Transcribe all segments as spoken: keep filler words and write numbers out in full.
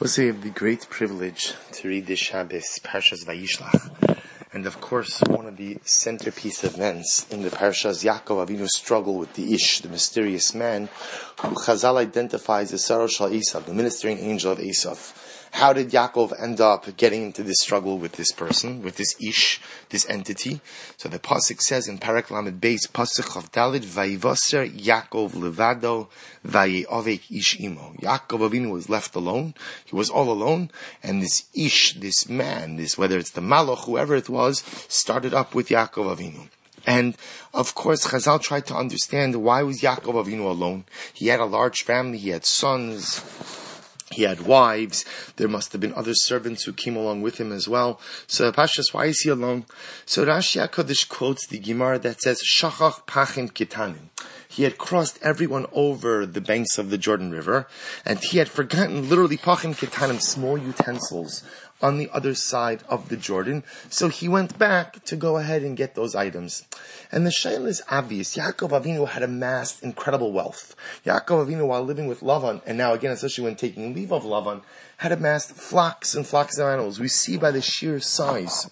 We'll say we have the great privilege to read this Shabbos, Parshas Vayishlach. And of course, one of the centerpiece events in the Parshas Yaakov Avinu's struggle with the Ish, the mysterious man, who Chazal identifies as Saro Shal Esav, the ministering angel of Esav. How did Yaakov end up getting into this struggle with this person, with this Ish, this entity? So the Pasuk says in Parak Lamed Beis, Pasuk of Dalit, Vayivaser Yaakov levado, Vayeovek Ish imo. Yaakov Avinu was left alone. He was all alone. And this Ish, this man, this, whether it's the Malach, whoever it was, started up with Yaakov Avinu. And, of course, Chazal tried to understand why was Yaakov Avinu alone. He had a large family, he had sons, he had wives, there must have been other servants who came along with him as well. So, Pashas, why is he alone? So, Rashi HaKadosh quotes the Gemara that says, Shachach Pachim Kitanim. He had crossed everyone over the banks of the Jordan River, and he had forgotten literally Pachim Kitanim, small utensils, on the other side of the Jordan. So he went back to go ahead and get those items. And the shayla is obvious. Yaakov Avinu had amassed incredible wealth. Yaakov Avinu, while living with Lavan, and now again, especially when taking leave of Lavan, had amassed flocks and flocks of animals. We see by the sheer size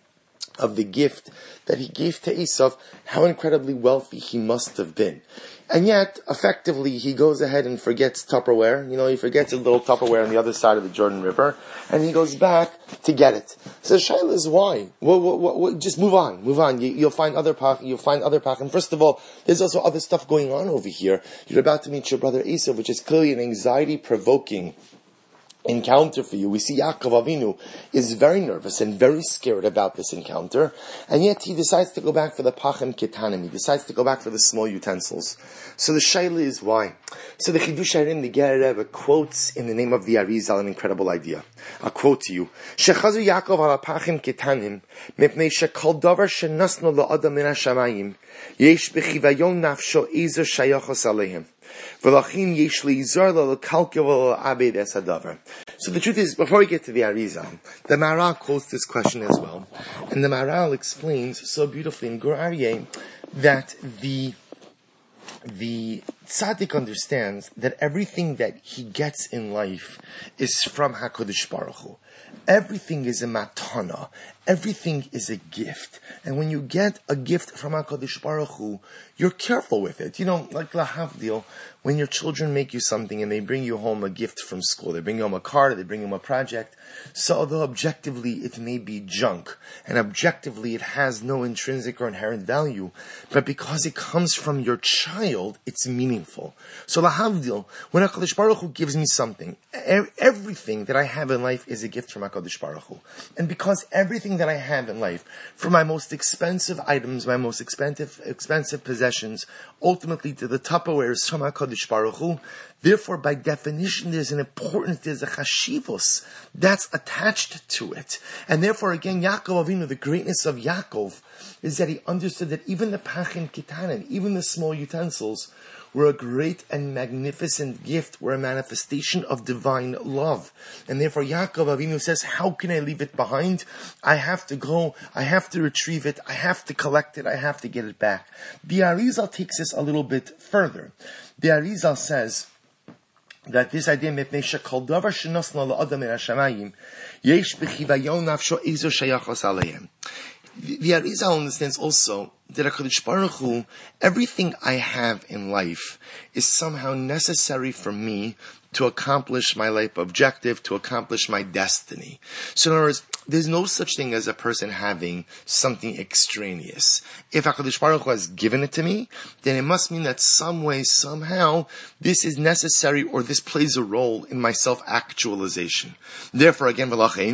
of the gift that he gave to Esav, how incredibly wealthy he must have been. And yet, effectively, he goes ahead and forgets Tupperware. You know, he forgets a little Tupperware on the other side of the Jordan River, and he goes back to get it. So Shaila is why? Well, well, well, well, just move on, move on. You, you'll find other pach. You'll find other pach. And first of all, there's also other stuff going on over here. You're about to meet your brother Esav, which is clearly an anxiety-provoking encounter for you. We see Yaakov Avinu is very nervous and very scared about this encounter, and yet he decides to go back for the pachim ketanim. He decides to go back for the small utensils. So the shayla is why. So the Chidush Harim, the Ger Rebbe, quotes in the name of the Arizal an incredible idea. I'll quote to you: Shechazu Yaakov ala pachim ketanim mipnei shekol davar shenasnu la'adam min hashamayim yesh b'chivayon nafsho ezer shayachos aleihem. So the truth is, before we get to the Arizal, the Maharal quotes this question as well. And the Maharal explains so beautifully in Gur Aryeh that the the tzaddik understands that everything that he gets in life is from HaKadosh Baruch Hu. Everything is a matana. Everything is a gift. And when you get a gift from HaKadosh Baruch Hu, you're careful with it. You know, like lahavdil, when your children make you something and they bring you home a gift from school, they bring you home a card, they bring you home a project. So although objectively it may be junk, and objectively it has no intrinsic or inherent value, but because it comes from your child, it's meaningful. So lahavdil, when HaKadosh Baruch Hu gives me something, everything that I have in life is a gift from HaKadosh Baruch Hu. And because everything that I have in life, from my most expensive items, my most expensive expensive possessions, ultimately to the Tupperware is from HaKadosh Baruch Hu, therefore by definition there's an importance, there's a chashivos that's attached to it. And therefore again, Yaakov Avinu, the greatness of Yaakov is that he understood that even the pachim kitanim, even the small utensils, were a great and magnificent gift, were a manifestation of divine love. And therefore Yaakov Avinu says, how can I leave it behind? I have to go, I have to retrieve it, I have to collect it, I have to get it back. The Arizal takes this a little bit further. The Arizal says that this idea, mipnei shekol davar shenosna la'adam min hashamayim, yesh b'chivayon nafsho ezer shayachos aleihem. The, the Arizal understands also that HaKadosh Baruch Hu, everything I have in life is somehow necessary for me to accomplish my life objective, to accomplish my destiny. So in other words, there's no such thing as a person having something extraneous. If HaKadosh Baruch Hu has given it to me, then it must mean that some way, somehow, this is necessary or this plays a role in my self-actualization. Therefore, again,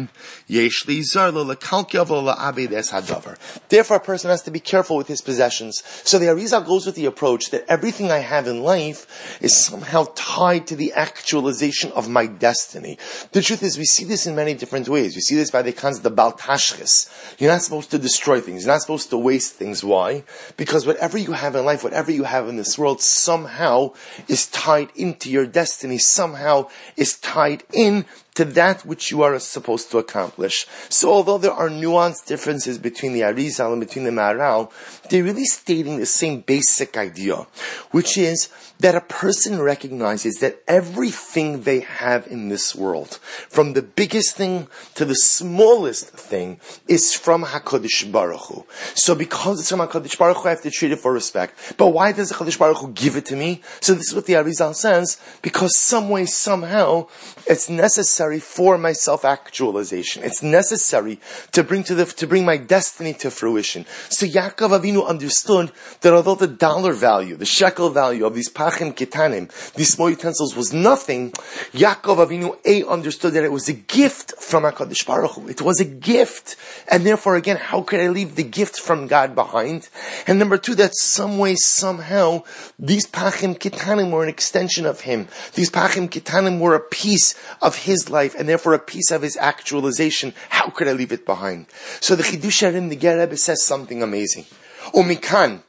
yesh li zar lo lekalkev lo la'abed es hadavar. Therefore, a person has to be careful with his possessions. So the Arizal goes with the approach that everything I have in life is somehow tied to the actualization of my destiny. The truth is, we see this in many different ways. We see this by the concept of Bal Tashchis. You're not supposed to destroy things. You're not supposed to waste things. Why? Because whatever you have in life, whatever you have in this world, somehow is tied into your destiny, somehow is tied in to to that which you are supposed to accomplish. So although there are nuanced differences between the Arizal and between the Maharal, they're really stating the same basic idea, which is that a person recognizes that everything they have in this world, from the biggest thing to the smallest thing, is from HaKadosh Baruch Hu. So because it's from HaKadosh Baruch Hu, I have to treat it for respect. But why does HaKadosh Baruch Hu give it to me? So this is what the Arizal says, because some way, somehow, it's necessary for my self-actualization. It's necessary to bring to the, to bring my destiny to fruition. So Yaakov Avinu understood that although the dollar value, the shekel value of these pachim ketanim, these small utensils was nothing, Yaakov Avinu A understood that it was a gift from HaKadosh Baruch Hu. It was a gift. And therefore, again, how could I leave the gift from God behind? And number two, that some way, somehow, these pachim ketanim were an extension of Him. These pachim ketanim were a piece of His life, and therefore a piece of His actualization. How could I leave it behind? So the Chidush Harim, the Ger Rebbe, says something amazing. Umikan,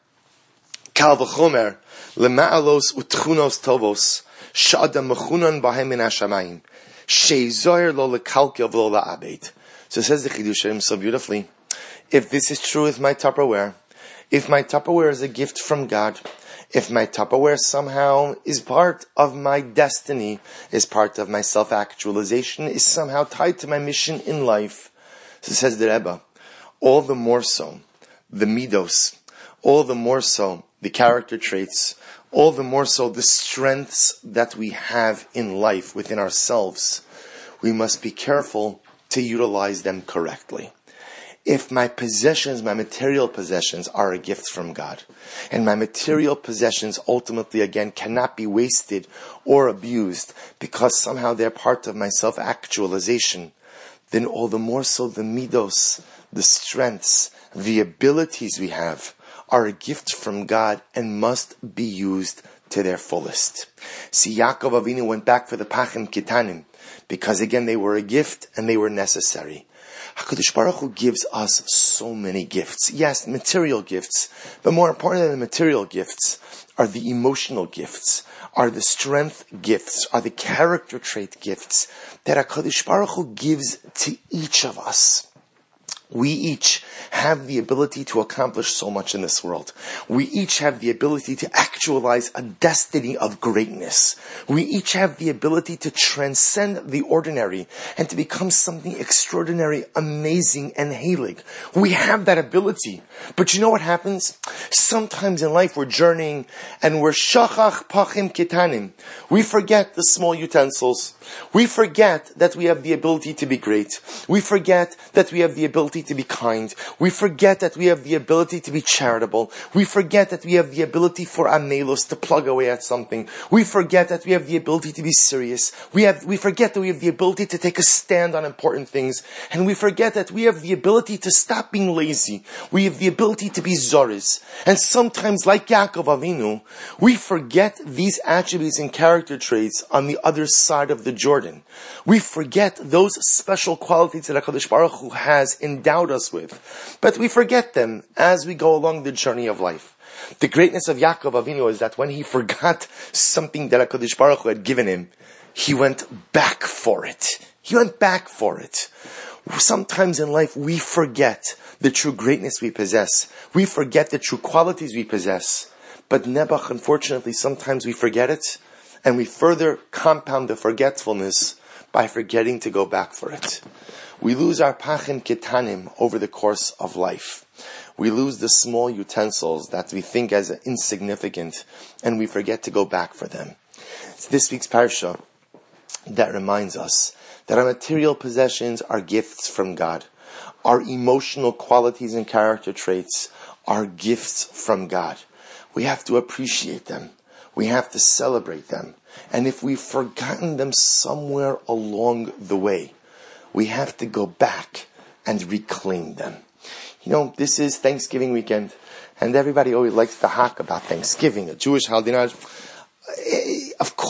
kal v'chomer, lema'alos utchunos tovos, sh'adam mechunan bahem min hashamayim, she'zoyer lo lekalkel v'lo la'abed. So says the Chidush Harim so beautifully, if this is true with my Tupperware, if my Tupperware is a gift from God, if my Tupperware somehow is part of my destiny, is part of my self-actualization, is somehow tied to my mission in life, so says the Rebbe, all the more so, the midos, all the more so, the character traits, all the more so, the strengths that we have in life within ourselves, we must be careful to utilize them correctly. If my possessions, my material possessions are a gift from God, and my material possessions ultimately, again, cannot be wasted or abused because somehow they're part of my self-actualization, then all the more so the midos, the strengths, the abilities we have are a gift from God and must be used to their fullest. See, Yaakov Avinu went back for the pachim ketanim because, again, they were a gift and they were necessary. HaKadosh Baruch Hu gives us so many gifts. Yes, material gifts, but more important than the material gifts are the emotional gifts, are the strength gifts, are the character trait gifts that HaKadosh Baruch Hu gives to each of us. We each have the ability to accomplish so much in this world. We each have the ability to actualize a destiny of greatness. We each have the ability to transcend the ordinary and to become something extraordinary, amazing, and heilig. We have that ability. But you know what happens? Sometimes in life we're journeying and we're shachach pachim ketanim. We forget the small utensils. We forget that we have the ability to be great. We forget that we have the ability to be kind. We forget that we have the ability to be charitable. We forget that we have the ability for amelos to plug away at something. We forget that we have the ability to be serious. We have, we forget that we have the ability to take a stand on important things. And we forget that we have the ability to stop being lazy. We have the ability to be zoris. And sometimes, like Yaakov Avinu, we forget these attributes and character traits on the other side of the Jordan. We forget those special qualities that HaKadosh Baruch Hu has endowed us with, but we forget them as we go along the journey of life. The greatness of Yaakov Avinu is that when he forgot something that HaKadosh Baruch Hu had given him, he went back for it. He went back for it. Sometimes in life we forget the true greatness we possess. We forget the true qualities we possess. But Nebuch, unfortunately, sometimes we forget it, and we further compound the forgetfulness by forgetting to go back for it. We lose our pachim ketanim over the course of life. We lose the small utensils that we think as insignificant, and we forget to go back for them. It's this week's parsha that reminds us that our material possessions are gifts from God. Our emotional qualities and character traits are gifts from God. We have to appreciate them. We have to celebrate them. And if we've forgotten them somewhere along the way, we have to go back and reclaim them. You know, this is Thanksgiving weekend, and everybody always likes to talk about Thanksgiving, a Jewish holiday. Of course,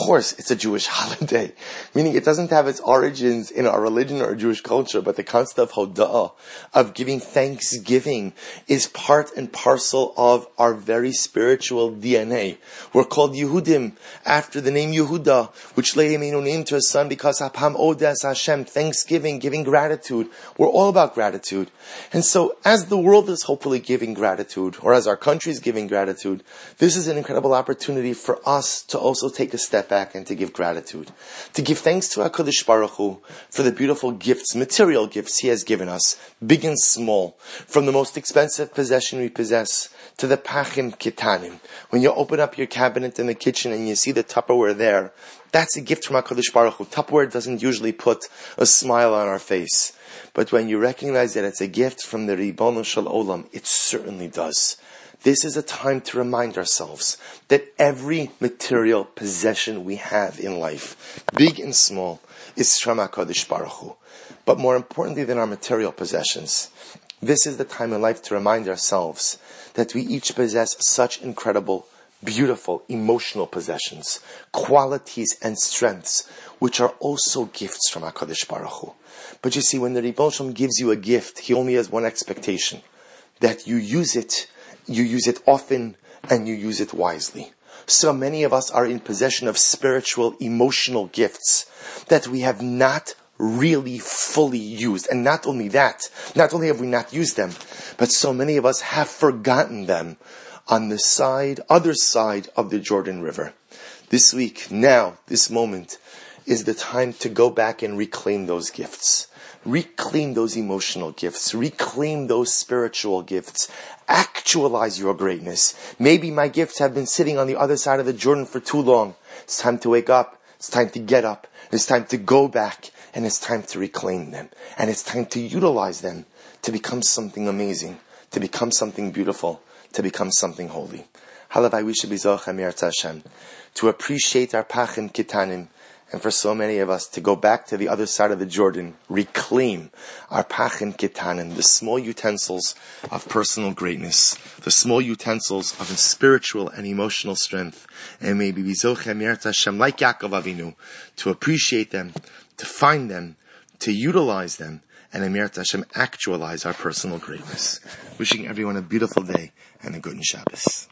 course, it's a Jewish holiday, meaning it doesn't have its origins in our religion or Jewish culture, but the concept of hoda'ah, of giving thanksgiving, is part and parcel of our very spiritual D N A. We're called Yehudim after the name Yehuda, which Le'emenu named to his son because Hapam Odes Hashem, thanksgiving, giving gratitude. We're all about gratitude. And so, as the world is hopefully giving gratitude, or as our country is giving gratitude, this is an incredible opportunity for us to also take a step back and to give gratitude. To give thanks to HaKadosh Baruch Hu for the beautiful gifts, material gifts He has given us, big and small, from the most expensive possession we possess to the Pachim Kitanim. When you open up your cabinet in the kitchen and you see the Tupperware there, that's a gift from HaKadosh Baruch Hu. Tupperware doesn't usually put a smile on our face. But when you recognize that it's a gift from the Ribono Shel Olam, it certainly does. This is a time to remind ourselves that every material possession we have in life, big and small, is from HaKadosh Baruch Hu. But more importantly than our material possessions, this is the time in life to remind ourselves that we each possess such incredible, beautiful, emotional possessions, qualities and strengths, which are also gifts from HaKadosh Baruch Hu. But you see, when the Ribono Shel Olam gives you a gift, He only has one expectation, that you use it, you use it often, and you use it wisely. So many of us are in possession of spiritual, emotional gifts that we have not really fully used. And not only that, not only have we not used them, but so many of us have forgotten them on the side, other side of the Jordan River. This week, now, this moment, is the time to go back and reclaim those gifts. Reclaim those emotional gifts. Reclaim those spiritual gifts. Actualize your greatness. Maybe my gifts have been sitting on the other side of the Jordan for too long. It's time to wake up. It's time to get up. It's time to go back. And it's time to reclaim them. And it's time to utilize them to become something amazing. To become something beautiful. To become something holy. Halavai, we should be Zocheh Me'eretz Hashem. To appreciate our Pachim Kitanim. And for so many of us to go back to the other side of the Jordan, reclaim our Pachim Kitanim, the small utensils of personal greatness, the small utensils of a spiritual and emotional strength, and maybe be Zocheh Me'eretz Hashem, like Yaakov Avinu, to appreciate them, to find them, to utilize them, and Me'eretz Hashem actualize our personal greatness. Wishing everyone a beautiful day and a good Shabbos.